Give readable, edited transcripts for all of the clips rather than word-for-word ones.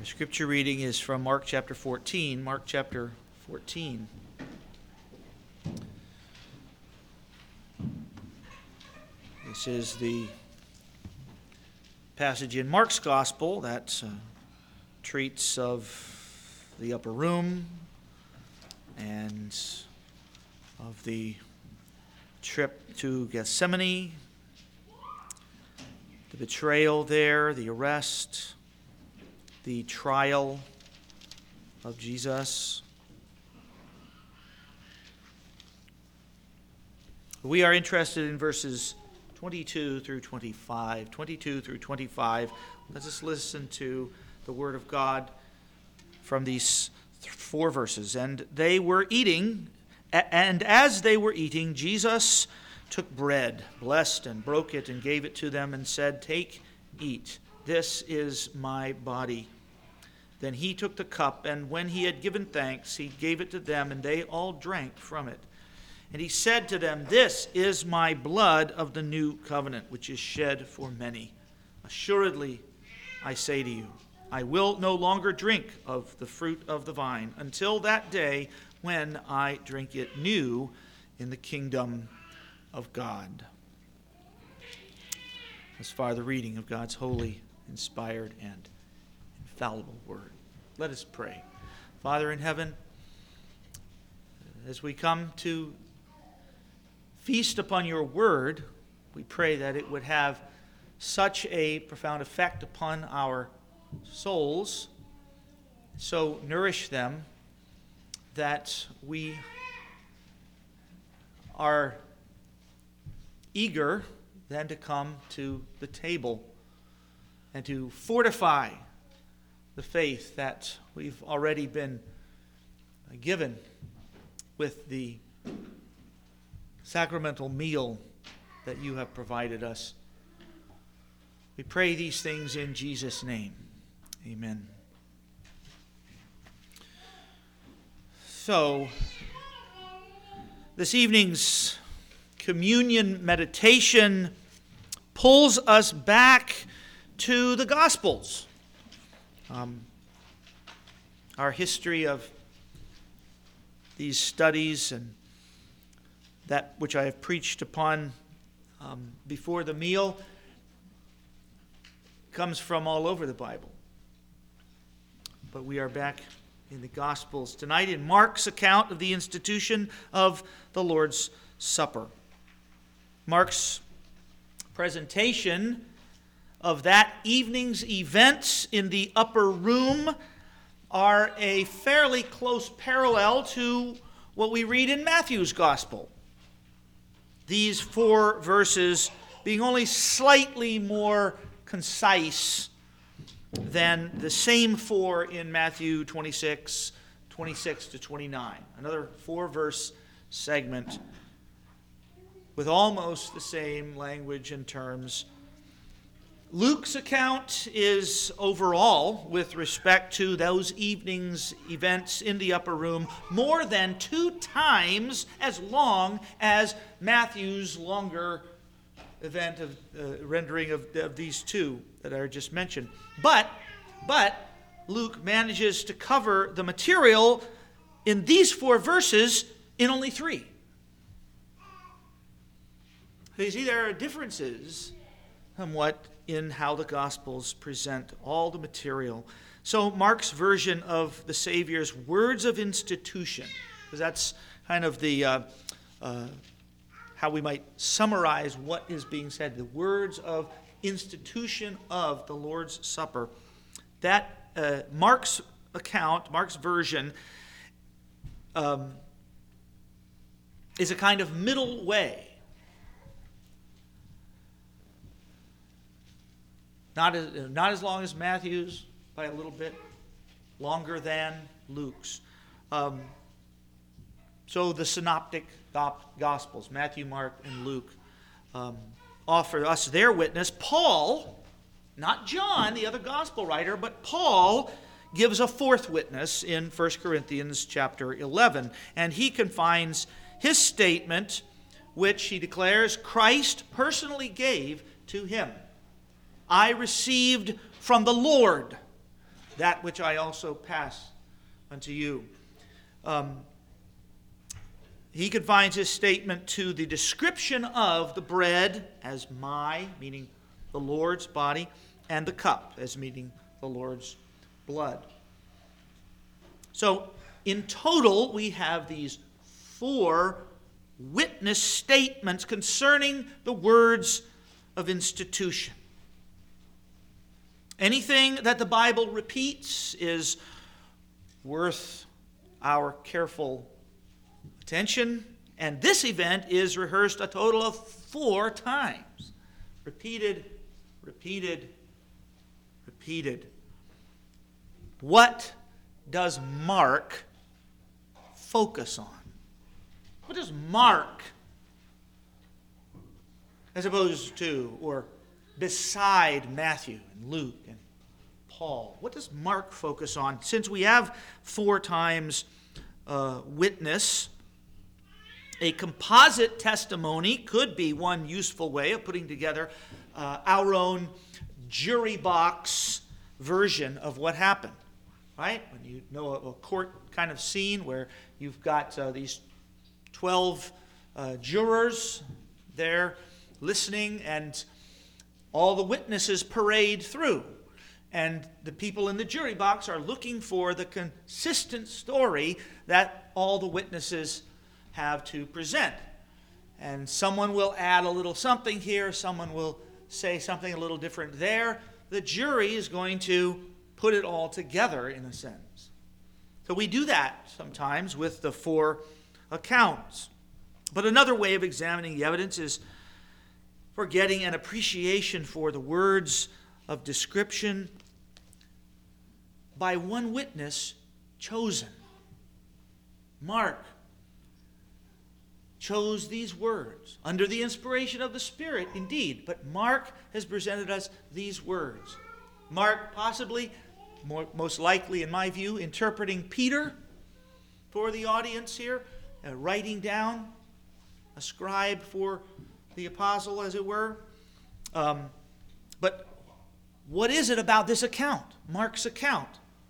The scripture reading is from Mark chapter 14. Mark chapter 14. This is the passage in Mark's gospel that treats of the upper room and of the trip to Gethsemane, the betrayal there, the arrest, the trial of Jesus. We are interested in verses 22 through 25. 22 through 25. Let us listen to the word of God from these four verses. And they were eating, and as they were eating, Jesus took bread, blessed and broke it, and gave it to them, and said, "Take, eat. This is my body." Then he took the cup, and when he had given thanks, he gave it to them, and they all drank from it. And he said to them, "This is my blood of the new covenant, which is shed for many. Assuredly, I say to you, I will no longer drink of the fruit of the vine until that day when I drink it new in the kingdom of God." As far the reading of God's holy, inspired, and infallible word. Let us pray. Father in heaven, as we come to feast upon your word, we pray that it would have such a profound effect upon our souls, so nourish them that we are eager then to come to the table and to fortify the faith that we've already been given with the sacramental meal that you have provided us. We pray these things in Jesus' name. Amen. So, this evening's communion meditation pulls us back to the Gospels. Our history of these studies and that which I have preached upon before the meal comes from all over the Bible. But we are back in the Gospels tonight in Mark's account of the institution of the Lord's Supper. Mark's presentation of that evening's events in the upper room are a fairly close parallel to what we read in Matthew's Gospel. These four verses being only slightly more concise than the same four in Matthew 26 to 29. Another four-verse segment with almost the same language and terms. Luke's account is overall, with respect to those evening's events in the upper room, more than 2 times as long as Matthew's longer event of rendering of these two that I just mentioned. But Luke manages to cover the material in these 4 verses in only 3. So you see, there are differences somewhat in how the Gospels present all the material. So Mark's version of the Savior's words of institution, because that's kind of the how we might summarize what is being said, the words of institution of the Lord's Supper. That Mark's account, Mark's version, is a kind of middle way. Not as long as Matthew's, by a little bit longer than Luke's. So the synoptic Gospels, Matthew, Mark, and Luke, offer us their witness. Paul, not John, the other gospel writer, but Paul gives a fourth witness in 1 Corinthians chapter 11. And he confines his statement, which he declares Christ personally gave to him. I received from the Lord that which I also pass unto you. He confines his statement to the description of the bread as my, meaning the Lord's body, and the cup as meaning the Lord's blood. So, in total, we have these 4 witness statements concerning the words of institution. Anything that the Bible repeats is worth our careful attention, and this event is rehearsed a total of 4 times. Repeated, repeated, repeated. What does Mark focus on? What does Mark, as opposed to or beside Matthew and Luke and Paul, what does Mark focus on? Since we have 4 times witness, a composite testimony could be one useful way of putting together our own jury box version of what happened. Right? When you know a court kind of scene where you've got these 12 jurors there listening, and all the witnesses parade through. And the people in the jury box are looking for the consistent story that all the witnesses have to present. And someone will add a little something here, someone will say something a little different there. The jury is going to put it all together in a sense. So we do that sometimes with the 4 accounts. But another way of examining the evidence is for getting an appreciation for the words of description by one witness chosen. Mark chose these words under the inspiration of the Spirit, indeed, but Mark has presented us these words. Mark possibly, most likely in my view, interpreting Peter for the audience here, writing down, a scribe for the apostle, as it were. But what is it about this account, Mark's account?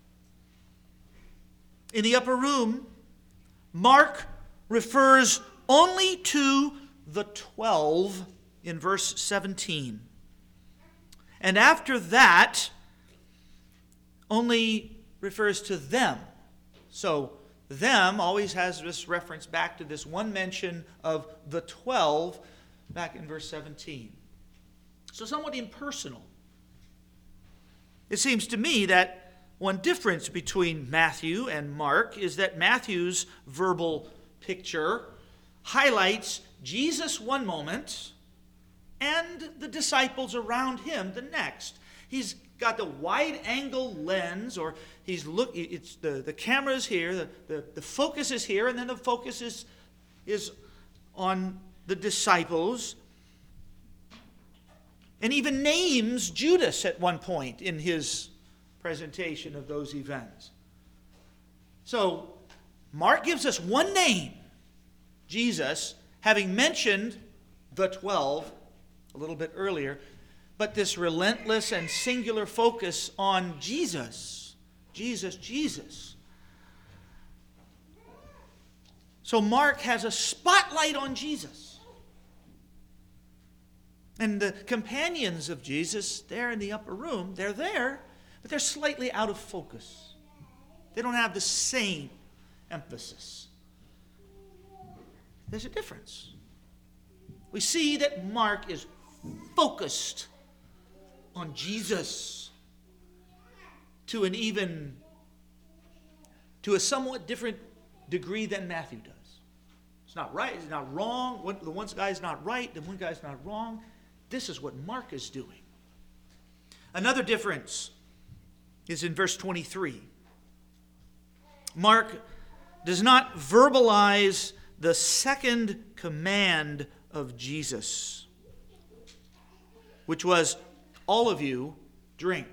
In the upper room, Mark refers only to the 12 in verse 17. And after that, only refers to them. So, them always has this reference back to this one mention of the 12 back in verse 17. So somewhat impersonal. It seems to me that one difference between Matthew and Mark is that Matthew's verbal picture highlights Jesus one moment and the disciples around him the next. He's got the wide-angle lens, or it's the camera's here, the focus is here, and then the focus is on the disciples, and even names Judas at one point in his presentation of those events. So Mark gives us one name, Jesus, having mentioned the 12 a little bit earlier, but this relentless and singular focus on Jesus. Jesus, Jesus. So Mark has a spotlight on Jesus. And the companions of Jesus there in the upper room, they're there, but they're slightly out of focus. They don't have the same emphasis. There's a difference. We see that Mark is focused on Jesus to a somewhat different degree than Matthew does. It's not right, it's not wrong. The one guy's not right, the one guy's not wrong. This is what Mark is doing. Another difference is in verse 23. Mark does not verbalize the second command of Jesus, which was, all of you drink.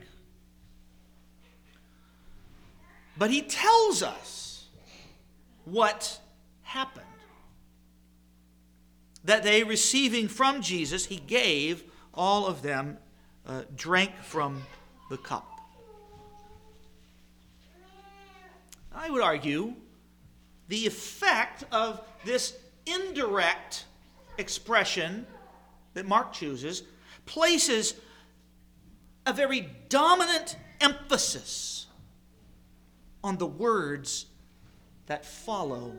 But he tells us what happened. That they, receiving from Jesus, he gave all of them drank from the cup. I would argue, the effect of this indirect expression that Mark chooses places a very dominant emphasis on the words that follow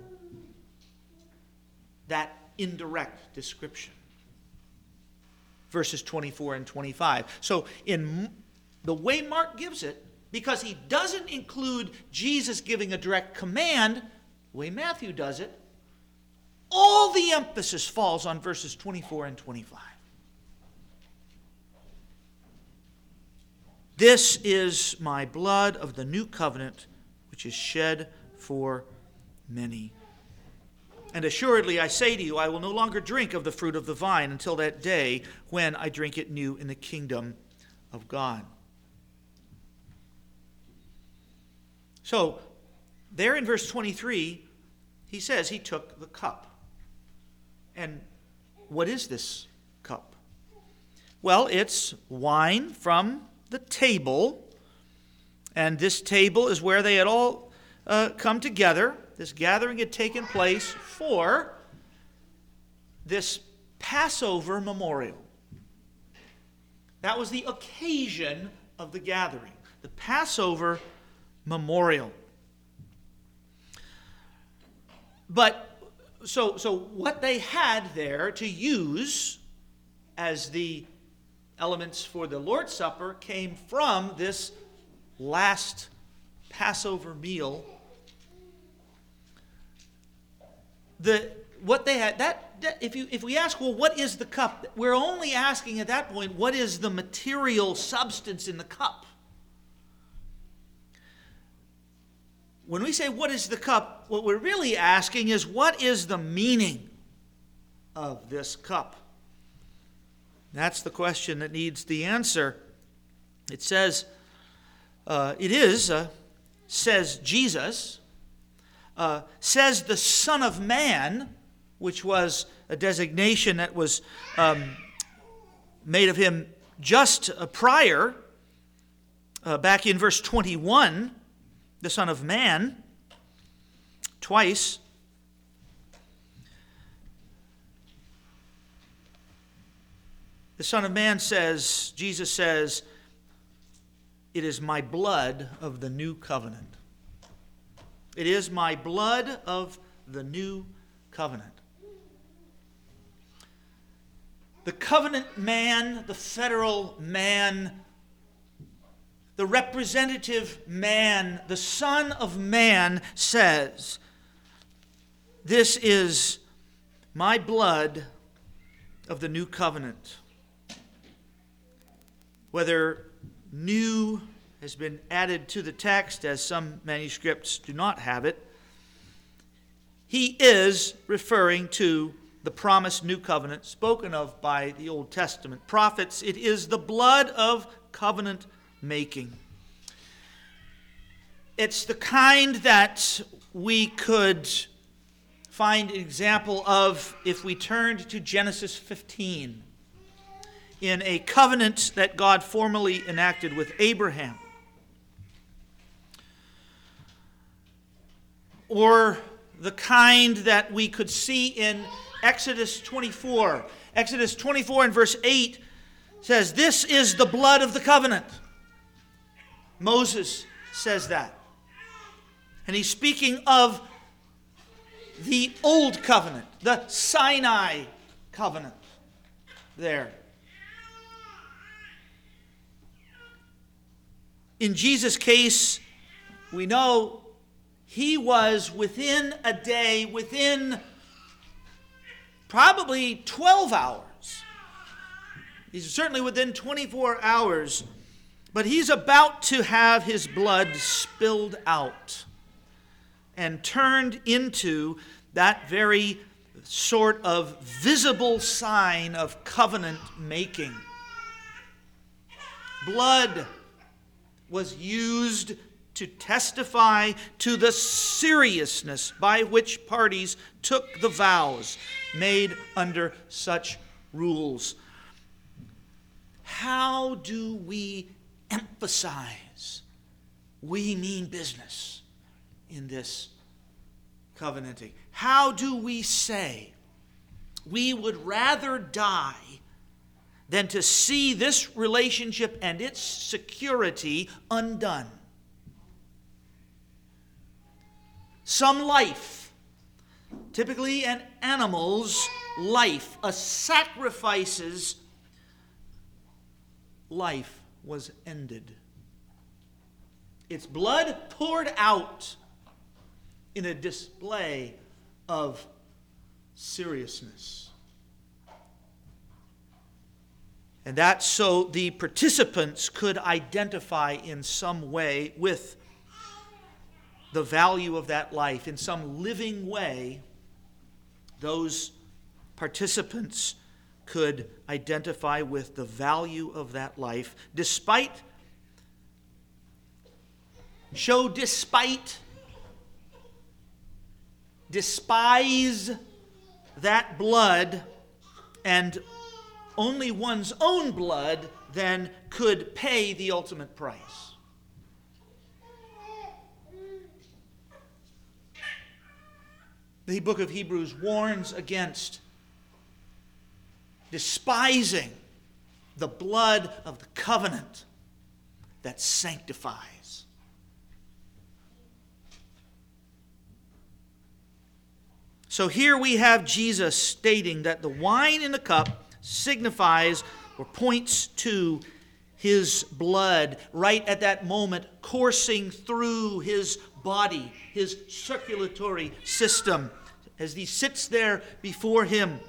that indirect description. Verses 24 and 25. So in the way Mark gives it, because he doesn't include Jesus giving a direct command, the way Matthew does it, all the emphasis falls on verses 24 and 25. This is my blood of the new covenant, which is shed for many. And assuredly I say to you, I will no longer drink of the fruit of the vine until that day when I drink it new in the kingdom of God. So, there in verse 23, he says he took the cup. And what is this cup? Well, it's wine from the table. And this table is where they had all come together. This gathering had taken place for this Passover memorial. That was the occasion of the gathering. The Passover memorial. But so what they had there to use as the elements for the Lord's Supper came from this last Passover meal. What they had, if we ask, well, what is the cup? We're only asking at that point, what is the material substance in the cup? When we say, what is the cup, what we're really asking is, what is the meaning of this cup? That's the question that needs the answer. It says, says Jesus, says the Son of Man, which was a designation that was made of him just prior, back in verse 21, the Son of Man, twice. The Son of Man says, Jesus says, it is my blood of the new covenant. It is my blood of the new covenant. The covenant man, the federal man, the representative man, the Son of Man says, this is my blood of the new covenant. Whether new has been added to the text, as some manuscripts do not have it, he is referring to the promised new covenant spoken of by the Old Testament prophets. It is the blood of covenant making. It's the kind that we could find an example of if we turned to Genesis 15 in a covenant that God formally enacted with Abraham. Or the kind that we could see in Exodus 24. Exodus 24 and verse 8 says, this is the blood of the covenant. Moses says that. And he's speaking of the old covenant, the Sinai covenant there. In Jesus' case, we know he was within a day, within probably 12 hours. He's certainly within 24 hours. But he's about to have his blood spilled out and turned into that very sort of visible sign of covenant making. Blood was used to testify to the seriousness by which parties took the vows made under such rules. How do we emphasize we mean business in this covenanting. How do we say we would rather die than to see this relationship and its security undone? Some life, typically an animal's life, a sacrifice's life was ended. Its blood poured out in a display of seriousness. And that so the participants could identify in some way with the value of that life. In some living way, those participants could identify with the value of that life, despite despise that blood, and only one's own blood then could pay the ultimate price. The book of Hebrews warns against despising the blood of the covenant that sanctifies. So here we have Jesus stating that the wine in the cup signifies or points to his blood right at that moment coursing through his body, his circulatory system, as he sits there before them.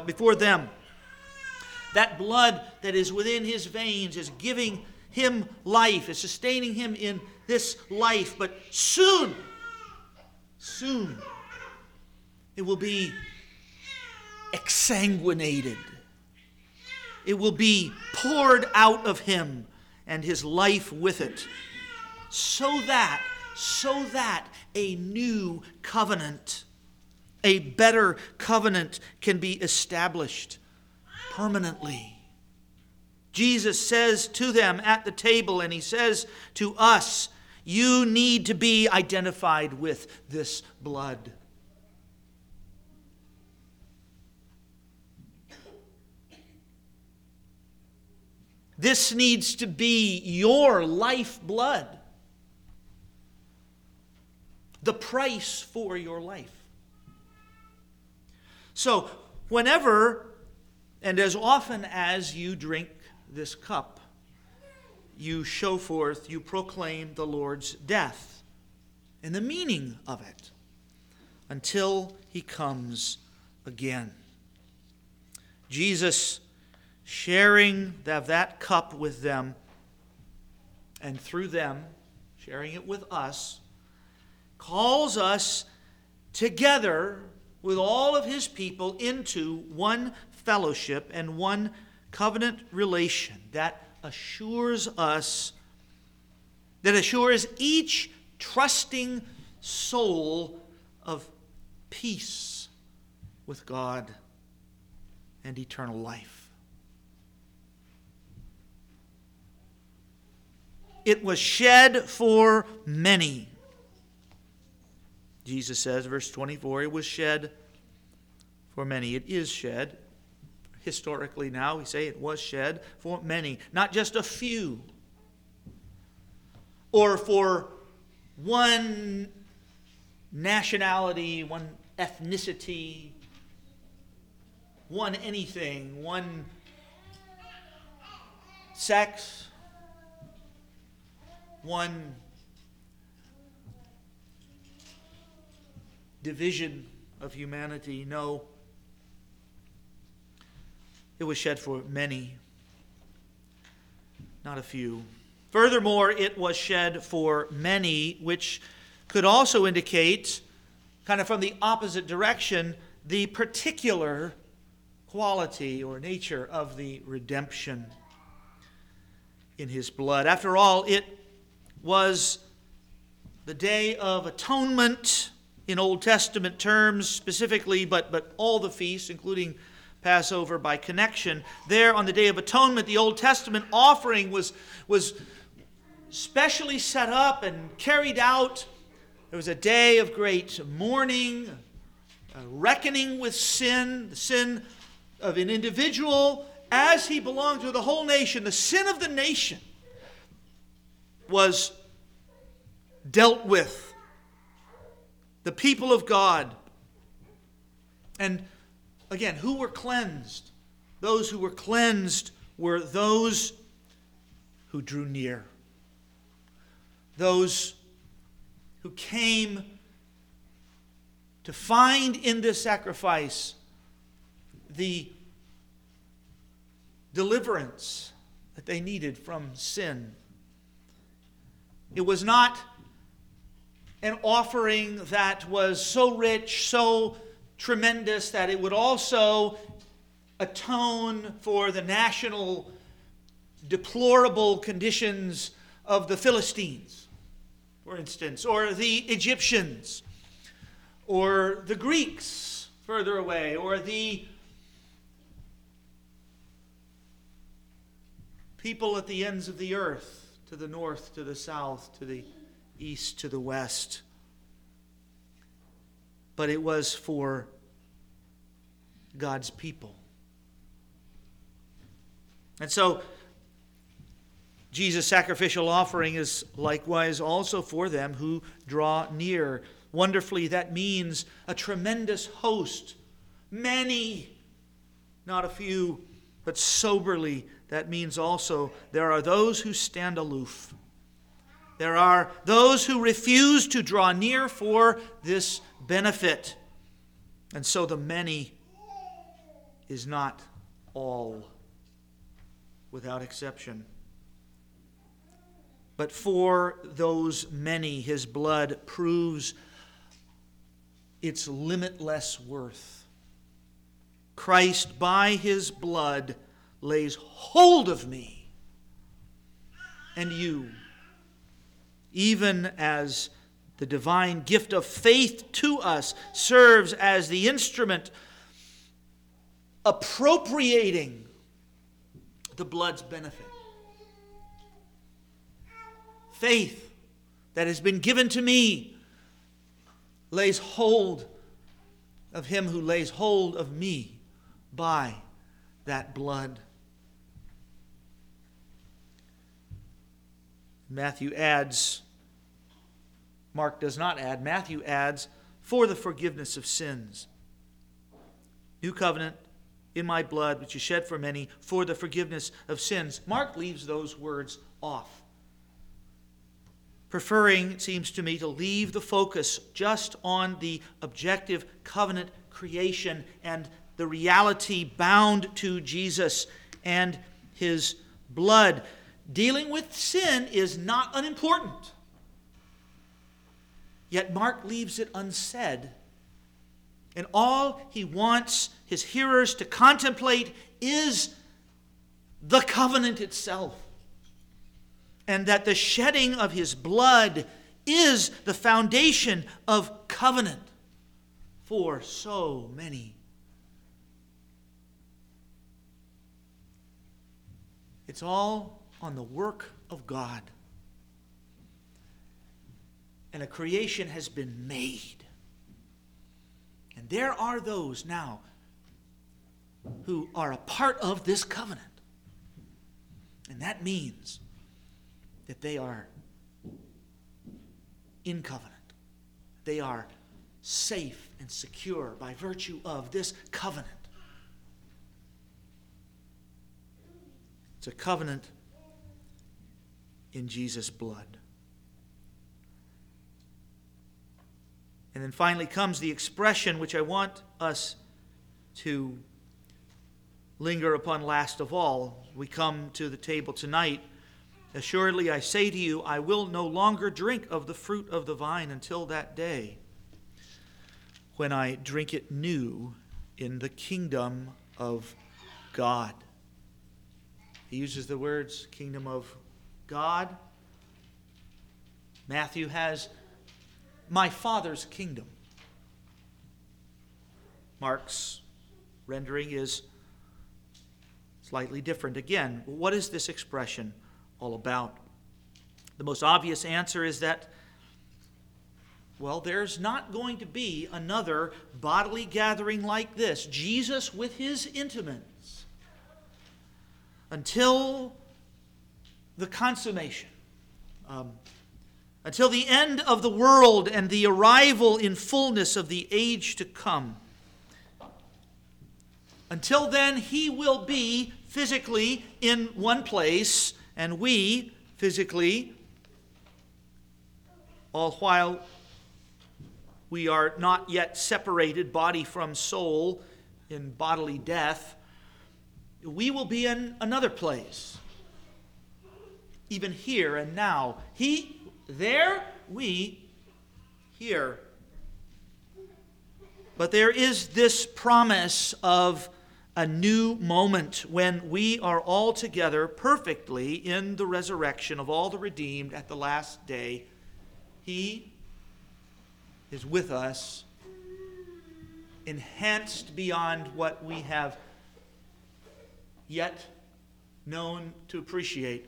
That blood that is within his veins is giving him life, is sustaining him in this life. But soon, it will be exsanguinated. It will be poured out of him and his life with it, so that a new covenant, a better covenant can be established permanently. Jesus says to them at the table, and he says to us, you need to be identified with this blood. This needs to be your lifeblood. The price for your life. So, whenever and as often as you drink this cup, you show forth, you proclaim the Lord's death and the meaning of it until he comes again. Jesus, sharing that cup with them, and through them, sharing it with us, calls us together with all of his people into one fellowship and one covenant relation that assures each trusting soul of peace with God and eternal life. It was shed for many. Jesus says, verse 24, it was shed for many. It is shed. Historically now, we say it was shed for many. Not just a few. Or for one nationality, one ethnicity, one anything, one sex, one division of humanity. No. It was shed for many, not a few. Furthermore, it was shed for many, which could also indicate, kind of from the opposite direction, the particular quality or nature of the redemption in his blood. After all, it was the Day of Atonement in Old Testament terms specifically, but all the feasts, including Passover by connection. There on the Day of Atonement, the Old Testament offering was specially set up and carried out There was a day of great mourning, reckoning with sin, the sin of an individual as he belonged to the whole nation. The sin of the nation was dealt with. The people of God. And again, who were cleansed? Those who were cleansed were those who drew near. Those who came to find in this sacrifice the deliverance that they needed from sin. It was not an offering that was so rich, so tremendous, that it would also atone for the national deplorable conditions of the Philistines, for instance, or the Egyptians, or the Greeks further away, or the people at the ends of the earth, to the north, to the south, to the east, to the west. But it was for God's people. And so, Jesus' sacrificial offering is likewise also for them who draw near. Wonderfully, that means a tremendous host. Many, not a few, but soberly, that means also there are those who stand aloof. There are those who refuse to draw near for this benefit. And so the many is not all, without exception. But for those many, his blood proves its limitless worth. Christ, by his blood, lays hold of me and you, even as the divine gift of faith to us serves as the instrument appropriating the blood's benefit. Faith that has been given to me lays hold of him who lays hold of me by that blood. Matthew adds, Mark does not add, Matthew adds, for the forgiveness of sins. New covenant in my blood, which is shed for many, for the forgiveness of sins. Mark leaves those words off, preferring, it seems to me, to leave the focus just on the objective covenant creation and the reality bound to Jesus and his blood. Dealing with sin is not unimportant. Yet Mark leaves it unsaid. And all he wants his hearers to contemplate is the covenant itself. And that the shedding of his blood is the foundation of covenant for so many. It's all on the work of God. And a creation has been made. And there are those now who are a part of this covenant. And that means that they are in covenant. They are safe and secure by virtue of this covenant. It's a covenant in Jesus' blood. And then finally comes the expression which I want us to linger upon last of all. We come to the table tonight. Assuredly, I say to you, I will no longer drink of the fruit of the vine until that day when I drink it new in the kingdom of God. He uses the words kingdom of God. Matthew has my Father's kingdom. Mark's rendering is slightly different. Again, what is this expression all about? The most obvious answer is that Well, there's not going to be another bodily gathering like this, Jesus with his intimates, until the consummation, until the end of the world and the arrival in fullness of the age to come. Until then, he will be physically in one place, and we physically, all while we are not yet separated, body from soul, in bodily death, we will be in another place. Even here and now. He there, we here. But there is this promise of a new moment when we are all together perfectly in the resurrection of all the redeemed at the last day. He is with us, enhanced beyond what we have yet known to appreciate.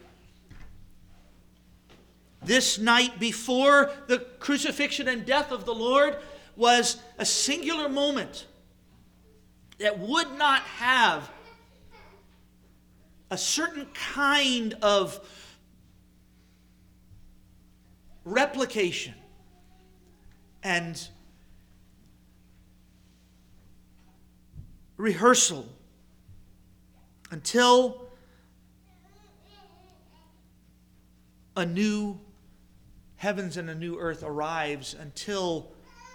This night before the crucifixion and death of the Lord was a singular moment that would not have a certain kind of replication and rehearsal until a new heavens and a new earth arrives, until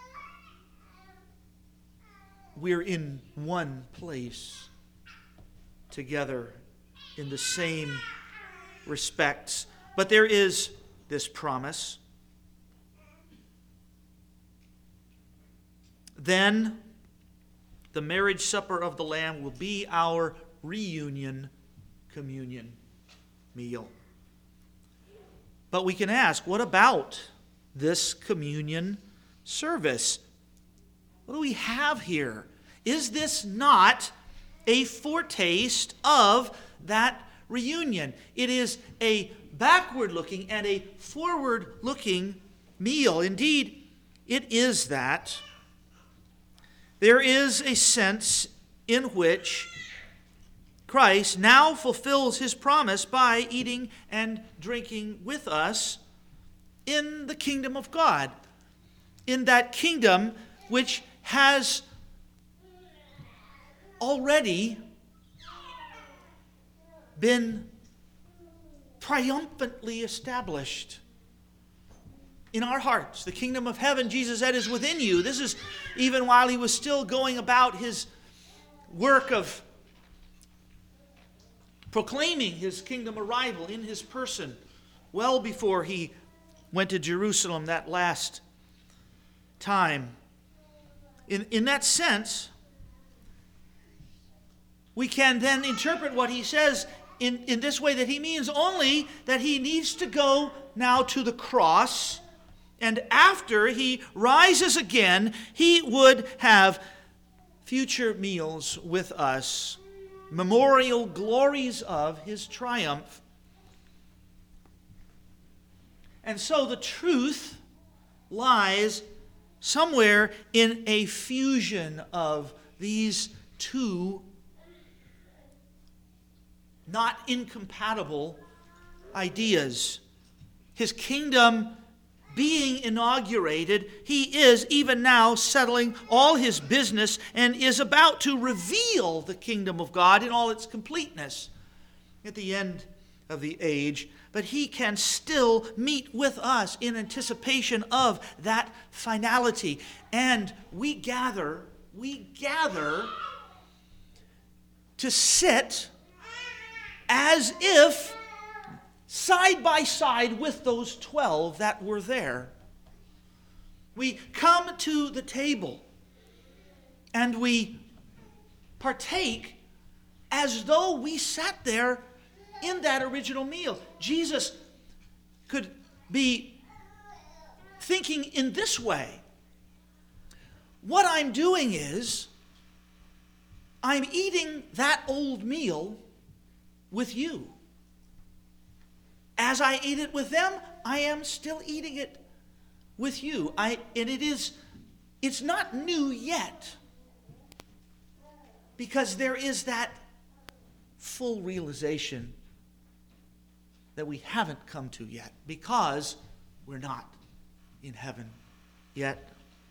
we're in one place together in the same respects. But there is this promise. Then the marriage supper of the Lamb will be our reunion communion meal. But we can ask, what about this communion service? What do we have here? Is this not a foretaste of that reunion? It is a backward-looking and a forward-looking meal. Indeed, it is that. There is a sense in which Christ now fulfills his promise by eating and drinking with us in the kingdom of God, in that kingdom which has already been triumphantly established in our hearts. The kingdom of heaven, Jesus said, is within you. This is even while he was still going about his work of proclaiming his kingdom arrival in his person, well before he went to Jerusalem that last time. In that sense, we can then interpret what he says in this way, that he means only that he needs to go now to the cross, and after he rises again, he would have future meals with us, memorial glories of his triumph. And so the truth lies somewhere in a fusion of these two not incompatible ideas. His kingdom being inaugurated, he is even now settling all his business and is about to reveal the kingdom of God in all its completeness at the end of the age. But he can still meet with us in anticipation of that finality. And we gather to sit as if side by side with those 12 that were there. We come to the table and we partake as though we sat there in that original meal. Jesus could be thinking in this way: what I'm doing is I'm eating that old meal with you. As I eat it with them, I am still eating it with you. It's not new yet, because there is that full realization that we haven't come to yet, because we're not in heaven yet.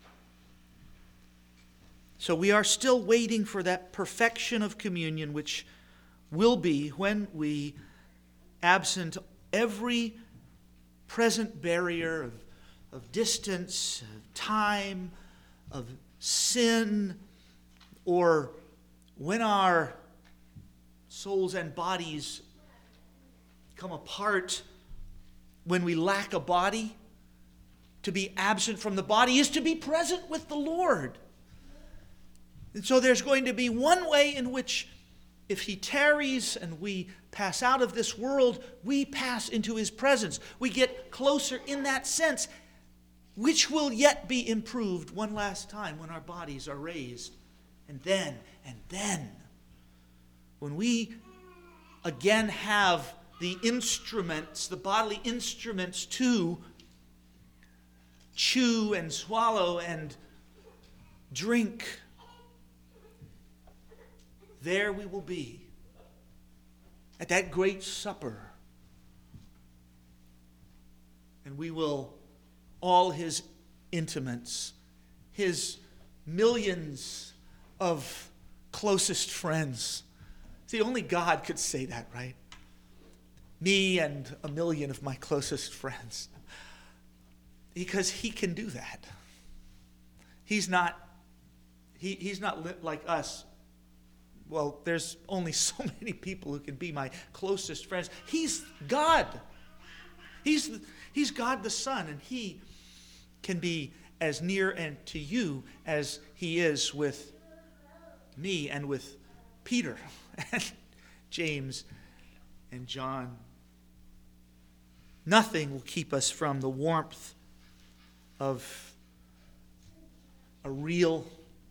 So we are still waiting for that perfection of communion, which will be when we, absent every present barrier of distance, of time, of sin, or when our souls and bodies come apart, when we lack a body. To be absent from the body is to be present with the Lord. And so there's going to be one way in which, if he tarries and we pass out of this world, we pass into his presence. We get closer in that sense, which will yet be improved one last time when our bodies are raised. And then, when we again have the instruments, the bodily instruments to chew and swallow and drink, there we will be at that great supper. And we will, all his intimates, his millions of closest friends. See, only God could say that, right? Me and a million of my closest friends. Because he can do that. He's not like us. Well, there's only so many people who can be my closest friends. He's God. He's God the Son, and he can be as near and to you as he is with me and with Peter and James and John. Nothing will keep us from the warmth of a real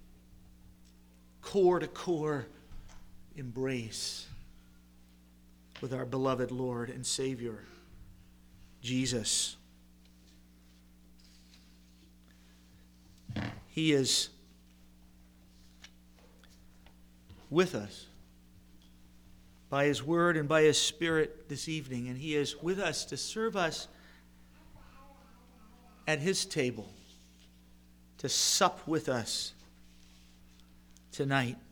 core-to-core embrace with our beloved Lord and Savior, Jesus. He is with us by his word and by his Spirit this evening, and he is with us to serve us at his table, to sup with us tonight.